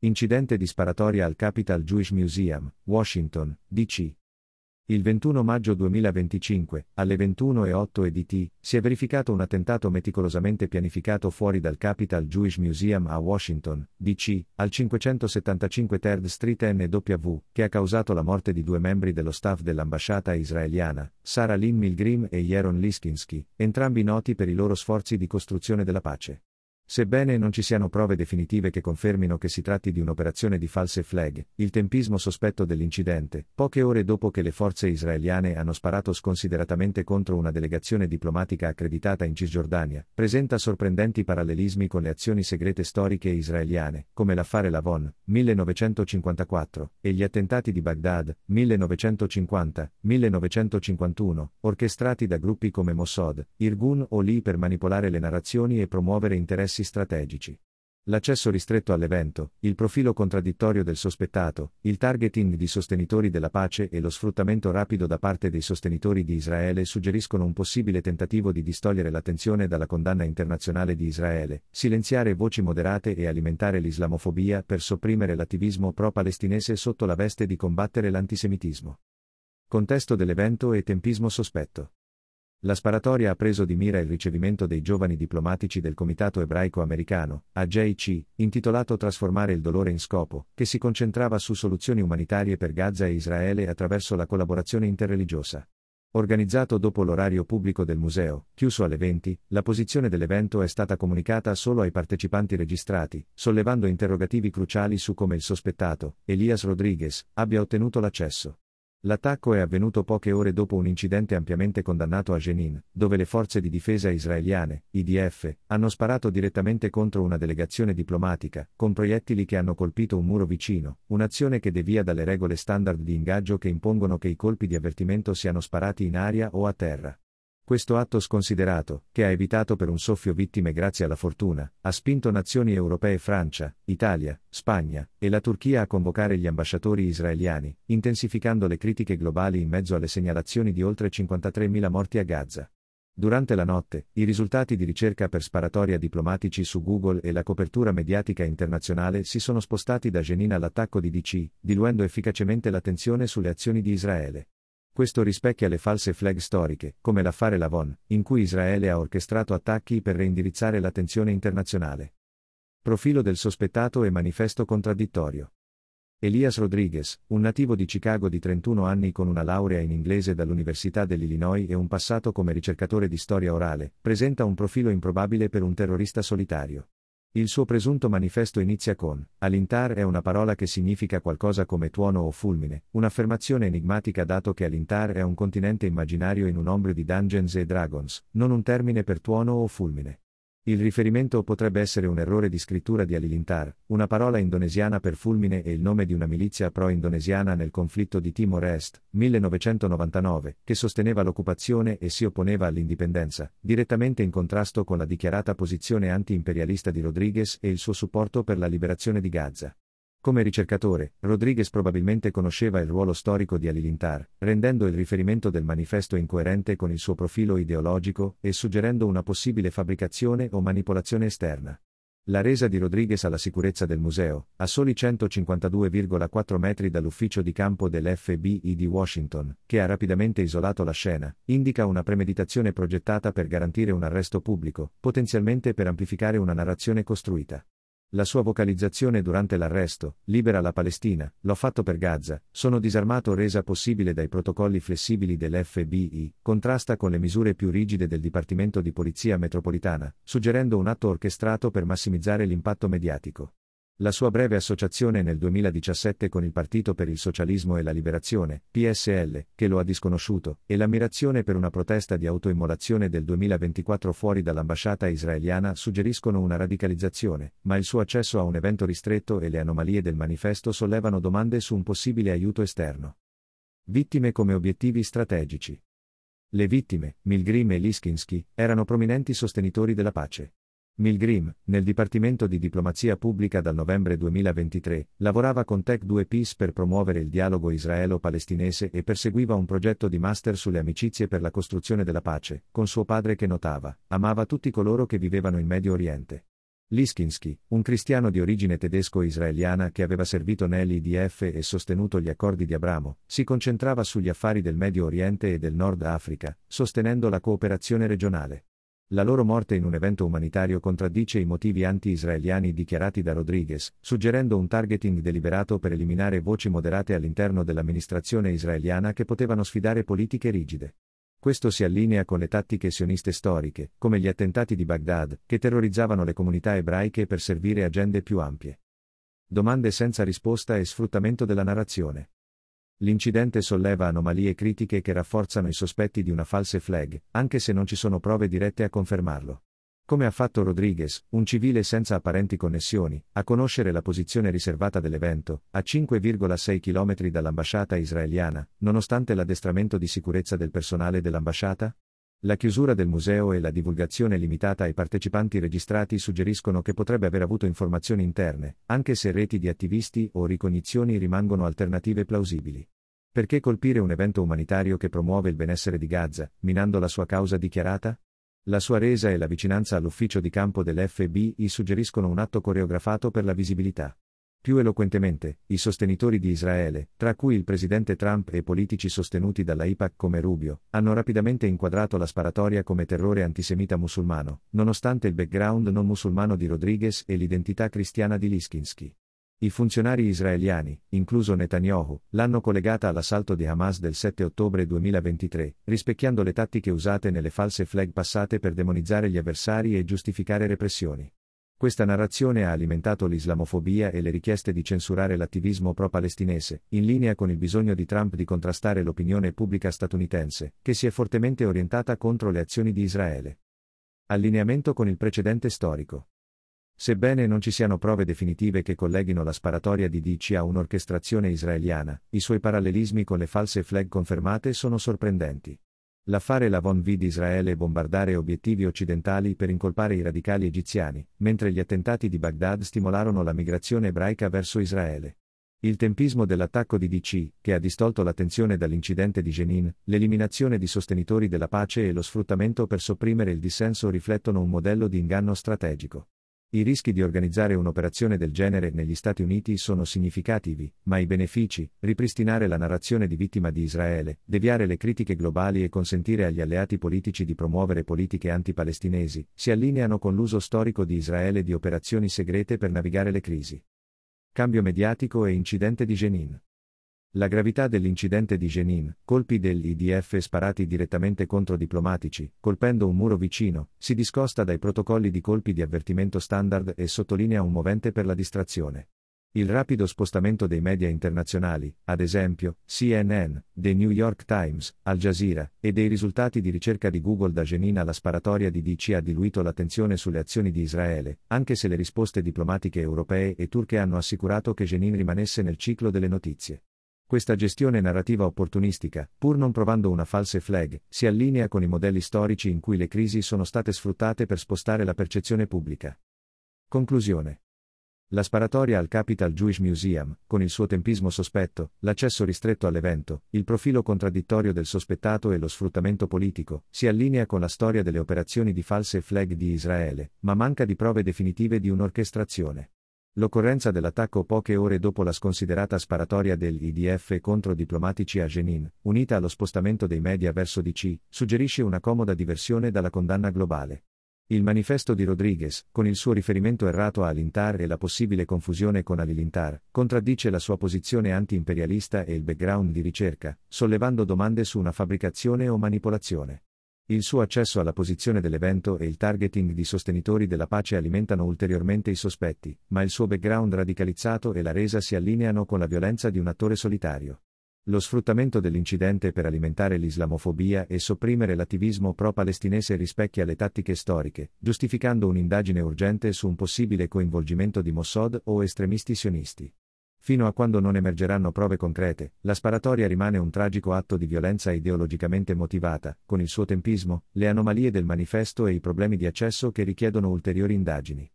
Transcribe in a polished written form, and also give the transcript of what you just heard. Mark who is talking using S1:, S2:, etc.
S1: Incidente di sparatoria al Capital Jewish Museum, Washington, D.C. Il 21 maggio 2025, alle 21:08 EDT, si è verificato un attentato meticolosamente pianificato fuori dal Capital Jewish Museum a Washington, D.C., al 575 3rd Street NW, che ha causato la morte di 2 membri dello staff dell'ambasciata israeliana, Sarah Lynn Milgrim e Yaron Liskinsky, entrambi noti per i loro sforzi di costruzione della pace. Sebbene non ci siano prove definitive che confermino che si tratti di un'operazione di false flag, il tempismo sospetto dell'incidente, poche ore dopo che le forze israeliane hanno sparato sconsideratamente contro una delegazione diplomatica accreditata in Cisgiordania, presenta sorprendenti parallelismi con le azioni segrete storiche israeliane, come l'affare Lavon, 1954, e gli attentati di Baghdad, 1950-1951, orchestrati da gruppi come Mossad, Irgun o Li per manipolare le narrazioni e promuovere interessi strategici. L'accesso ristretto all'evento, il profilo contraddittorio del sospettato, il targeting di sostenitori della pace e lo sfruttamento rapido da parte dei sostenitori di Israele suggeriscono un possibile tentativo di distogliere l'attenzione dalla condanna internazionale di Israele, silenziare voci moderate e alimentare l'islamofobia per sopprimere l'attivismo pro-palestinese sotto la veste di combattere l'antisemitismo. Contesto dell'evento e tempismo sospetto. La sparatoria ha preso di mira il ricevimento dei giovani diplomatici del Comitato Ebraico Americano, AJC, intitolato Trasformare il dolore in scopo, che si concentrava su soluzioni umanitarie per Gaza e Israele attraverso la collaborazione interreligiosa. Organizzato dopo l'orario pubblico del museo, chiuso alle 20, la posizione dell'evento è stata comunicata solo ai partecipanti registrati, sollevando interrogativi cruciali su come il sospettato, Elias Rodriguez, abbia ottenuto l'accesso. L'attacco è avvenuto poche ore dopo un incidente ampiamente condannato a Jenin, dove le forze di difesa israeliane, IDF, hanno sparato direttamente contro una delegazione diplomatica, con proiettili che hanno colpito un muro vicino, un'azione che devia dalle regole standard di ingaggio che impongono che i colpi di avvertimento siano sparati in aria o a terra. Questo atto sconsiderato, che ha evitato per un soffio vittime grazie alla fortuna, ha spinto nazioni europee Francia, Italia, Spagna e la Turchia a convocare gli ambasciatori israeliani, intensificando le critiche globali in mezzo alle segnalazioni di oltre 53.000 morti a Gaza. Durante la notte, i risultati di ricerca per sparatoria diplomatici su Google e la copertura mediatica internazionale si sono spostati da Jenin all'attacco di DC, diluendo efficacemente l'attenzione sulle azioni di Israele. Questo rispecchia le false flag storiche, come l'affare Lavon, in cui Israele ha orchestrato attacchi per reindirizzare l'attenzione internazionale. Profilo del sospettato e manifesto contraddittorio. Elias Rodriguez, un nativo di Chicago di 31 anni con una laurea in inglese dall'Università dell'Illinois e un passato come ricercatore di storia orale, presenta un profilo improbabile per un terrorista solitario. Il suo presunto manifesto inizia con: Alintar è una parola che significa qualcosa come tuono o fulmine, un'affermazione enigmatica dato che Alintar è un continente immaginario in un ombrio di Dungeons & Dragons, non un termine per tuono o fulmine. Il riferimento potrebbe essere un errore di scrittura di Halilintar, una parola indonesiana per fulmine e il nome di una milizia pro-indonesiana nel conflitto di Timor Est, 1999, che sosteneva l'occupazione e si opponeva all'indipendenza, direttamente in contrasto con la dichiarata posizione anti-imperialista di Rodriguez e il suo supporto per la liberazione di Gaza. Come ricercatore, Rodriguez probabilmente conosceva il ruolo storico di Halilintar, rendendo il riferimento del manifesto incoerente con il suo profilo ideologico e suggerendo una possibile fabbricazione o manipolazione esterna. La resa di Rodriguez alla sicurezza del museo, a soli 152,4 metri dall'ufficio di campo dell'FBI di Washington, che ha rapidamente isolato la scena, indica una premeditazione progettata per garantire un arresto pubblico, potenzialmente per amplificare una narrazione costruita. La sua vocalizzazione durante l'arresto, libera la Palestina, l'ho fatto per Gaza, sono disarmato resa possibile dai protocolli flessibili dell'FBI, contrasta con le misure più rigide del Dipartimento di Polizia Metropolitana, suggerendo un atto orchestrato per massimizzare l'impatto mediatico. La sua breve associazione nel 2017 con il Partito per il Socialismo e la Liberazione, PSL, che lo ha disconosciuto, e l'ammirazione per una protesta di autoimmolazione del 2024 fuori dall'ambasciata israeliana suggeriscono una radicalizzazione, ma il suo accesso a un evento ristretto e le anomalie del manifesto sollevano domande su un possibile aiuto esterno. Vittime come obiettivi strategici. Le vittime, Milgrim e Liskinsky, erano prominenti sostenitori della pace. Milgrim, nel Dipartimento di Diplomazia Pubblica dal novembre 2023, lavorava con Tech2 Peace per promuovere il dialogo israelo-palestinese e perseguiva un progetto di master sulle amicizie per la costruzione della pace, con suo padre che notava: amava tutti coloro che vivevano in Medio Oriente. Liskinsky, un cristiano di origine tedesco-israeliana che aveva servito nell'IDF e sostenuto gli accordi di Abramo, si concentrava sugli affari del Medio Oriente e del Nord Africa, sostenendo la cooperazione regionale. La loro morte in un evento umanitario contraddice i motivi anti-israeliani dichiarati da Rodriguez, suggerendo un targeting deliberato per eliminare voci moderate all'interno dell'amministrazione israeliana che potevano sfidare politiche rigide. Questo si allinea con le tattiche sioniste storiche, come gli attentati di Baghdad, che terrorizzavano le comunità ebraiche per servire agende più ampie. Domande senza risposta e sfruttamento della narrazione. L'incidente solleva anomalie critiche che rafforzano i sospetti di una false flag, anche se non ci sono prove dirette a confermarlo. Come ha fatto Rodriguez, un civile senza apparenti connessioni, a conoscere la posizione riservata dell'evento, a 5,6 km dall'ambasciata israeliana, nonostante l'addestramento di sicurezza del personale dell'ambasciata? La chiusura del museo e la divulgazione limitata ai partecipanti registrati suggeriscono che potrebbe aver avuto informazioni interne, anche se reti di attivisti o ricognizioni rimangono alternative plausibili. Perché colpire un evento umanitario che promuove il benessere di Gaza, minando la sua causa dichiarata? La sua resa e la vicinanza all'ufficio di campo dell'FBI suggeriscono un atto coreografato per la visibilità. Più eloquentemente, i sostenitori di Israele, tra cui il presidente Trump e politici sostenuti dalla AIPAC come Rubio, hanno rapidamente inquadrato la sparatoria come terrore antisemita musulmano, nonostante il background non musulmano di Rodriguez e l'identità cristiana di Liskinsky. I funzionari israeliani, incluso Netanyahu, l'hanno collegata all'assalto di Hamas del 7 ottobre 2023, rispecchiando le tattiche usate nelle false flag passate per demonizzare gli avversari e giustificare repressioni. Questa narrazione ha alimentato l'islamofobia e le richieste di censurare l'attivismo pro-palestinese, in linea con il bisogno di Trump di contrastare l'opinione pubblica statunitense, che si è fortemente orientata contro le azioni di Israele. Allineamento con il precedente storico. Sebbene non ci siano prove definitive che colleghino la sparatoria di DC a un'orchestrazione israeliana, i suoi parallelismi con le false flag confermate sono sorprendenti. L'affare Lavon vide Israele bombardare obiettivi occidentali per incolpare i radicali egiziani, mentre gli attentati di Baghdad stimolarono la migrazione ebraica verso Israele. Il tempismo dell'attacco di DC, che ha distolto l'attenzione dall'incidente di Jenin, l'eliminazione di sostenitori della pace e lo sfruttamento per sopprimere il dissenso riflettono un modello di inganno strategico. I rischi di organizzare un'operazione del genere negli Stati Uniti sono significativi, ma i benefici, ripristinare la narrazione di vittima di Israele, deviare le critiche globali e consentire agli alleati politici di promuovere politiche anti-palestinesi, si allineano con l'uso storico di Israele di operazioni segrete per navigare le crisi. Cambio mediatico e incidente di Jenin. La gravità dell'incidente di Jenin, colpi dell'IDF sparati direttamente contro diplomatici, colpendo un muro vicino, si discosta dai protocolli di colpi di avvertimento standard e sottolinea un movente per la distrazione. Il rapido spostamento dei media internazionali, ad esempio, CNN, The New York Times, Al Jazeera, e dei risultati di ricerca di Google da Jenin alla sparatoria di DC ha diluito l'attenzione sulle azioni di Israele, anche se le risposte diplomatiche europee e turche hanno assicurato che Jenin rimanesse nel ciclo delle notizie. Questa gestione narrativa opportunistica, pur non provando una false flag, si allinea con i modelli storici in cui le crisi sono state sfruttate per spostare la percezione pubblica. Conclusione. La sparatoria al Capital Jewish Museum, con il suo tempismo sospetto, l'accesso ristretto all'evento, il profilo contraddittorio del sospettato e lo sfruttamento politico, si allinea con la storia delle operazioni di false flag di Israele, ma manca di prove definitive di un'orchestrazione. L'occorrenza dell'attacco poche ore dopo la sconsiderata sparatoria dell'IDF contro diplomatici a Jenin, unita allo spostamento dei media verso DC, suggerisce una comoda diversione dalla condanna globale. Il manifesto di Rodriguez, con il suo riferimento errato a Al-Intar e la possibile confusione con Al-Intar, contraddice la sua posizione anti-imperialista e il background di ricerca, sollevando domande su una fabbricazione o manipolazione. Il suo accesso alla posizione dell'evento e il targeting di sostenitori della pace alimentano ulteriormente i sospetti, ma il suo background radicalizzato e la resa si allineano con la violenza di un attore solitario. Lo sfruttamento dell'incidente per alimentare l'islamofobia e sopprimere l'attivismo pro-palestinese rispecchia le tattiche storiche, giustificando un'indagine urgente su un possibile coinvolgimento di Mossad o estremisti sionisti. Fino a quando non emergeranno prove concrete, la sparatoria rimane un tragico atto di violenza ideologicamente motivata, con il suo tempismo, le anomalie del manifesto e i problemi di accesso che richiedono ulteriori indagini.